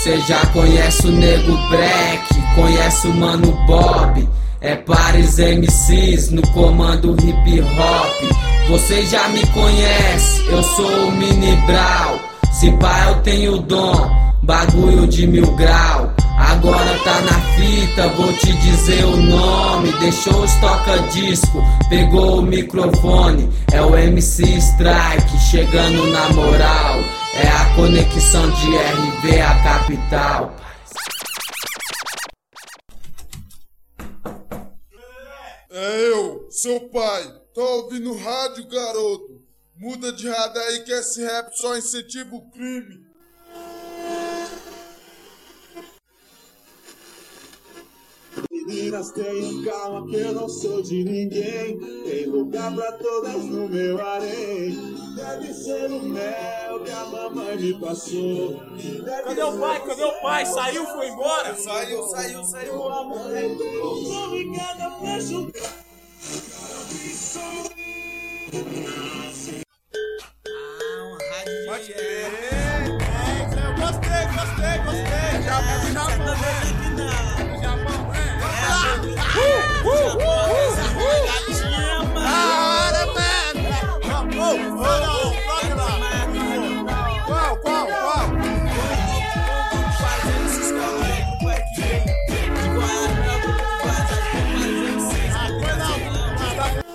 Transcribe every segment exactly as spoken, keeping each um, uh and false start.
Você já conhece o Nego Black, conhece o Mano Bob. É Paris M Cs no comando hip hop. Você já me conhece, eu sou o Mini Brau. Se pá eu tenho dom, bagulho de mil grau. Agora tá na fita, vou te dizer o nome. Deixou os toca-disco, pegou o microfone. É o M C Strike, chegando na moral. É a conexão de R V à capital. É eu, seu pai. Tô ouvindo rádio, garoto. Muda de rádio aí que esse rap só incentiva o crime. Meninas, tenham calma que eu não sou de ninguém. Tem lugar pra todas no meu harém. Deve ser o mel que a mamãe me passou. Deve Cadê o pai? Cadê o pai? Saiu, foi embora? Saiu, saiu, saiu. o amor é tudo. Obrigada, fecho. Ah, uma rádio Pode de... crer. É, eu gostei, gostei, gostei. Já é do Japão, né? Do Japão, é. Uh, uh, uh, uh. Gatinha, mano. Para, mano. Ô, ô, ô, toca lá. Qual, qual, qual? Fazendo esses caminhos, vai que de Guarapé, vai fazendo vocês. Ah, foi não.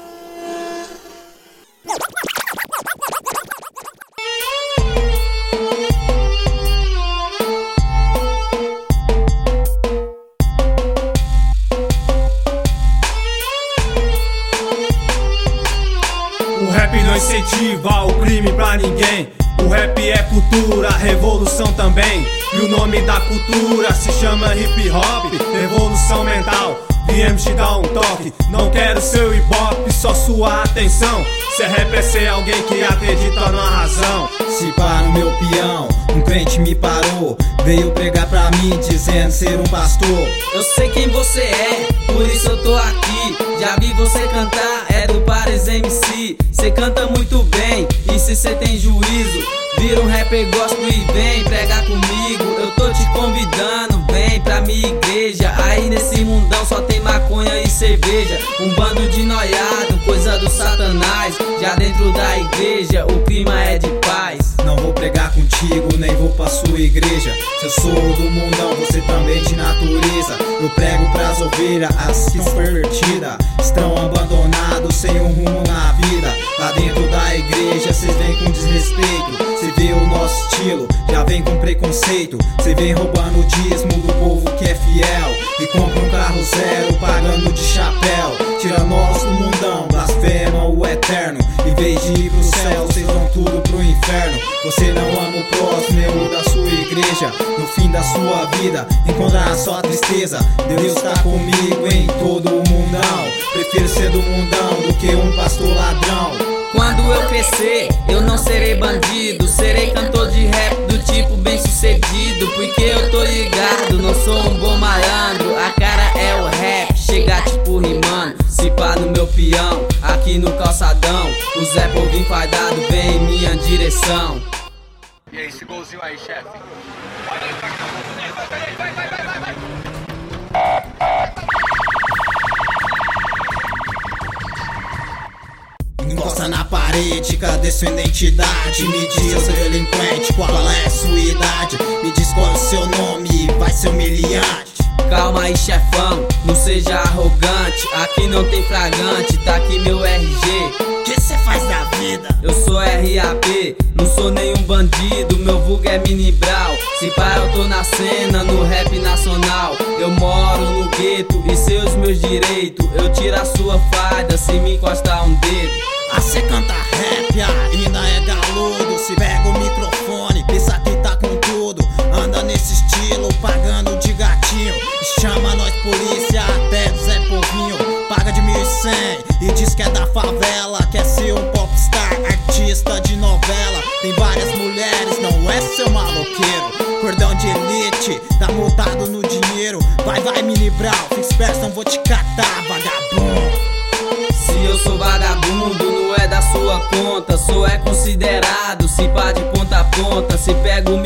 O rap não incentiva o crime pra ninguém. O rap é cultura, revolução também. E o nome da cultura se chama hip hop, revolução mental. Viemos te dar um toque, não quero seu ibope, só sua atenção. Ser rap é ser alguém que acredita na razão. Se pá no meu peão, um crente me parou. Veio pregar pra mim dizendo ser um pastor. Eu sei quem você é, por isso eu tô aqui. Já vi você cantar, é do Paris M C. Cê canta muito bem, e se cê tem juízo, vira um rapper gospel e vem pregar comigo. Eu tô te convidando, vem pra minha igreja. Aí nesse mundão só tem maconha e cerveja. Um bando de noiado, coisa do satanás. Já dentro da igreja o clima é de paz. Não vou pregar contigo, nem vou pra sua igreja. Se eu sou do mundão, você também de natureza. Eu prego pras ovelhas, as que estão pervertidas, estão abandonados, sem um rumo na vida. Lá dentro da igreja, cês vem com desrespeito. Cê vê o nosso estilo, já vem com preconceito. Cê vem roubando o dízimo do povo que é fiel e compra um carro zero, pagando de chapéu. Tira nós do mundão, blasfema o eterno. Em vez de ir pro céu, cês vão tudo pro inferno. Você não ama o próximo, eu da sua igreja. No fim da sua vida, encontrar só tristeza. Deus tá comigo em todo o mundão. Prefiro ser do mundão do que um pastor ladrão. Quando eu crescer, eu não serei bandido. Serei cantor de rap do tipo bem sucedido. Porque eu tô ligado, não sou um bom malandro. A cara é o rap, chegar tipo rimando. Se pá no meu peão, aqui no calçadão. O Zé Povinho fardado vem em minha direção. E aí, esse golzinho aí, chefe? Encosta na parede, cadê sua identidade? Me diz, seu delinquente, qual é a sua idade? Me diz qual é o seu nome, vai ser humilhante. Calma aí, chefão, não seja arrogante. Aqui não tem flagrante, tá aqui meu R G. Que cê faz da vida? Eu sou R A P, não sou nenhum bandido. Meu vulgo é Mini Brau. Se pá eu tô na cena, no rap nacional. Eu moro no gueto e sei os meus direitos. Eu tiro a sua farda se me encostar um dedo. Ah, cê canta rap, ainda é galudo. Se pega o microfone, pensa que tá com tudo. Anda nesse estilo, pagando de gatinho. Chama nós polícia, até do Zé Povinho. Paga de mil e cem e diz que é da favela. Quer ser um popstar, artista de novela. Tem várias mulheres, não é seu maloqueiro. Cordão de elite, tá multado no dinheiro. Vai, vai, Mini Brau, fica esperto, não vou te catar, vagabundo. Se eu sou vagabundo, não é da sua conta. Sou é considerado, se pá de ponta a ponta. Se pega o microfone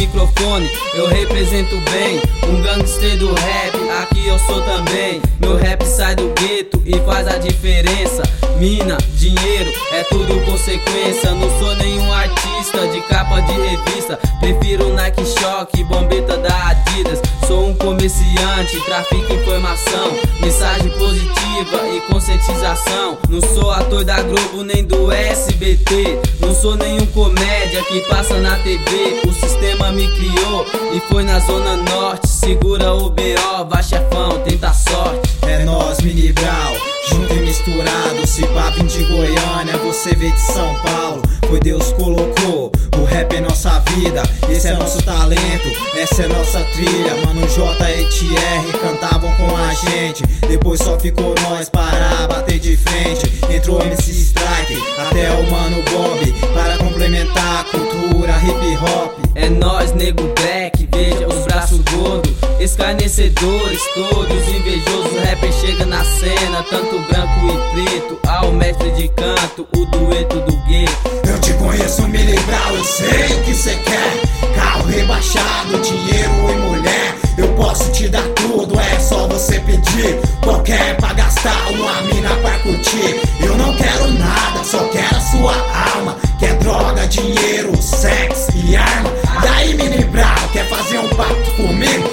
microfone, eu represento bem, um gangster do rap, aqui eu sou também. Meu rap sai do gueto e faz a diferença. Mina, dinheiro, é tudo consequência. Não sou nenhum artista de capa de revista, prefiro Nike Shock, bombeta da Adidas. Sou um comerciante, trafico informação, mensagem positiva e conscientização. Não sou ator da Globo nem do S B T, não sou nenhum comédia que passa na T V. O sistema me criou e foi na zona norte. Segura o B O, vai chefão, tenta a sorte. É nós, Mini Brau, junto e misturado. Se pá vim de Goiânia, você veio de São Paulo. Foi Deus colocou o rap em nossa vida. Esse é nosso talento, essa é nossa trilha. Mano J e T R cantavam com a gente, depois só ficou nós para bater de frente. Entrou M C Strike, até o Mano Bob, para complementar a cultura hip hop. É nós, nego black, veja os braços gordos, escarnecedores todos, invejosos. Rapper chega na cena, tanto branco e preto, ao mestre de canto, o dueto do gueto. Eu te conheço, Mini Brau, eu sei o que cê quer. Carro rebaixado, dinheiro e mulher. Eu posso te dar tudo, é só você pedir. Qualquer pra gastar, uma mina pra curtir. Eu não quero nada, só quero a sua alma. Quer droga, dinheiro, sexo e arma. Daí, Mini Brau, quer fazer um pacto comigo?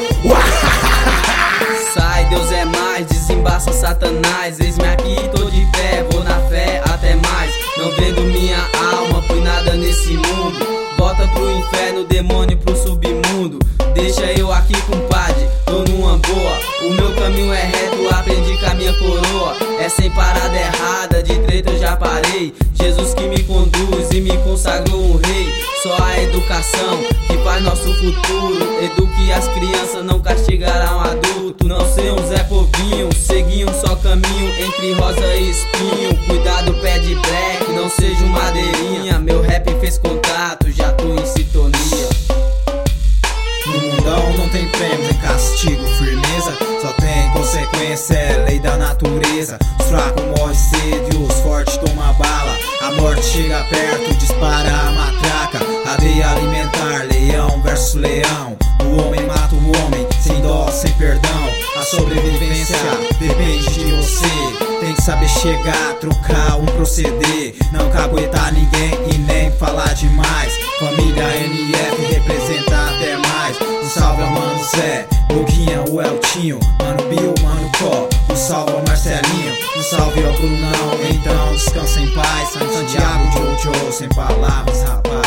Sai, Deus é mais, desembaça Satanás. Eis-me aqui, tô de pé, vou na fé até mais. Não vendo minha alma por nada nesse mundo. Volta pro inferno, demônio pro submundo. Deixa eu aqui, compadre, tô numa boa. O meu caminho é reto, aprendi com a minha coroa. É sem parada errada, de treta eu já parei. Jesus que me conduz e me consagrou um rei. Só a educação que faz nosso futuro. Eduque as crianças, não castigará um adulto. Não ser um Zé Povinho, seguir um só caminho entre rosa e espinho. Cuidado, pé de black, não seja uma madeirinha. Meu rap fez contato, já tô em sintonia. No mundão não tem prêmio, nem castigo, firmeza. Só tem consequência, é lei da natureza. Os fracos morrem cedo e os fortes tomam bala. A morte chega perto, dispara a matraca. Cadeia alimentar, leão versus leão. O homem mata o homem, sem dó, sem perdão. A sobrevivência depende de você. Tem que saber chegar, trocar um proceder. Não caguetar ninguém e nem falar demais. Família N F representa até mais. Um salve ao Mano Zé, Boguinha, o Eltinho, Mano Bill, Mano Có. Um salve ao Marcelinho, um salve ao Brunão. Então descansa em paz, Santiago, Jojo, sem palavras, rapaz.